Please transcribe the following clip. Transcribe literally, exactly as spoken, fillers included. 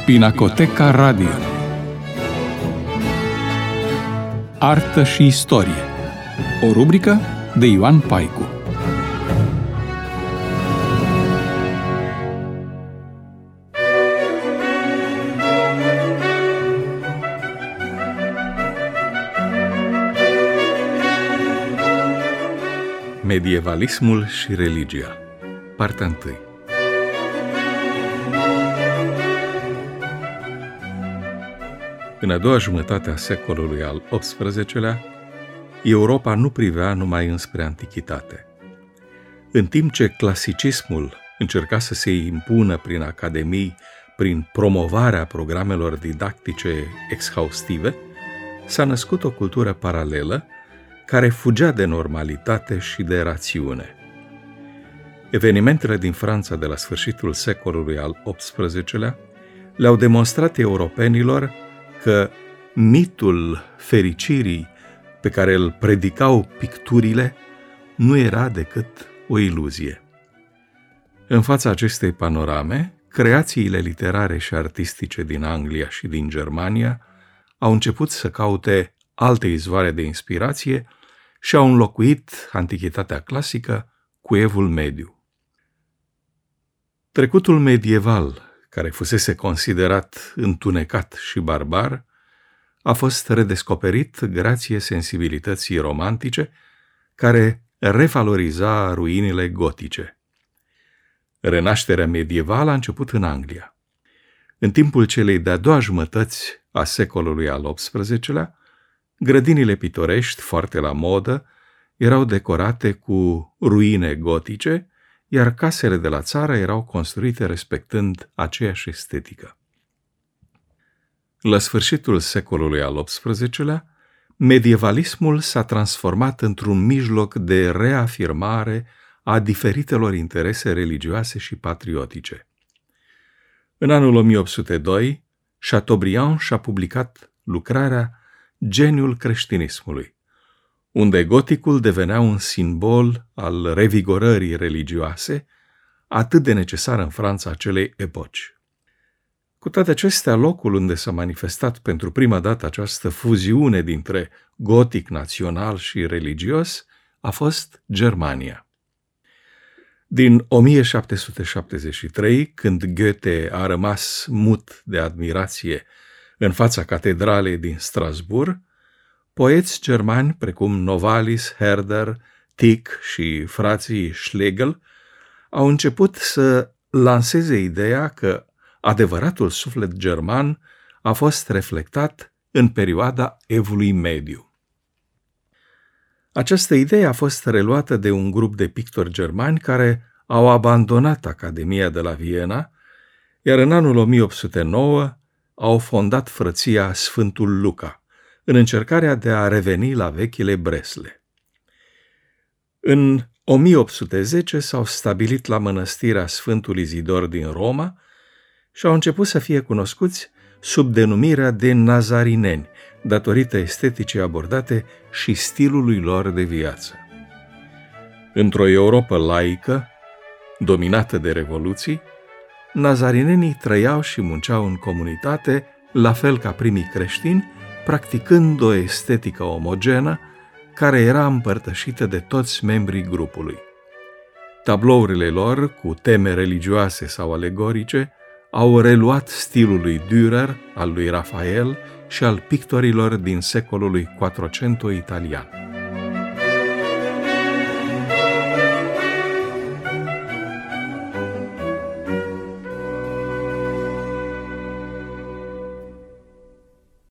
Pinacoteca Radio. Artă și istorie. O rubrică de Ioan Paicu. Medievalismul și religia. Partea întâi. În a doua jumătate a secolului al optsprezecelea, Europa nu privea numai înspre antichitate. În timp ce clasicismul încerca să se impună prin academii, prin promovarea programelor didactice exhaustive, s-a născut o cultură paralelă care fugea de normalitate și de rațiune. Evenimentele din Franța de la sfârșitul secolului al optsprezecelea le-au demonstrat europenilor că mitul fericirii pe care îl predicau picturile nu era decât o iluzie. În fața acestei panorame, creațiile literare și artistice din Anglia și din Germania au început să caute alte izvoare de inspirație și au înlocuit antichitatea clasică cu evul mediu. Trecutul medieval, care fusese considerat întunecat și barbar, a fost redescoperit grație sensibilității romantice, care revaloriza ruinile gotice. Renașterea medievală a început în Anglia. În timpul celei de-a doua jumătăți a secolului al optsprezecelea, grădinile pitorești, foarte la modă, erau decorate cu ruine gotice, iar casele de la țară erau construite respectând aceeași estetică. La sfârșitul secolului al optsprezecelea, medievalismul s-a transformat într-un mijloc de reafirmare a diferitelor interese religioase și patriotice. În anul o mie opt sute doi, Chateaubriand și-a publicat lucrarea Geniul creștinismului, unde goticul devenea un simbol al revigorării religioase, atât de necesar în Franța acelei epoci. Cu toate acestea, locul unde s-a manifestat pentru prima dată această fuziune dintre gotic național și religios a fost Germania. Din o mie șapte sute șaptezeci și trei, când Goethe a rămas mut de admirație în fața catedralei din Strasbourg, poeți germani precum Novalis, Herder, Tieck și frații Schlegel au început să lanseze ideea că adevăratul suflet german a fost reflectat în perioada evului mediu. Această idee a fost reluată de un grup de pictori germani care au abandonat Academia de la Viena, iar în anul o mie opt sute nouă au fondat frăția Sfântul Luca, în încercarea de a reveni la vechile bresle. În o mie opt sute zece s-au stabilit la mănăstirea Sfântul Izidor din Roma și au început să fie cunoscuți sub denumirea de nazarineni, datorită esteticii abordate și stilului lor de viață. Într-o Europă laică, dominată de revoluții, nazarinenii trăiau și munceau în comunitate, la fel ca primii creștini, practicând o estetică omogenă care era împărtășită de toți membrii grupului. Tablourile lor, cu teme religioase sau alegorice, au reluat stilul lui Dürer, al lui Rafael și al pictorilor din secolului Quattrocento italian.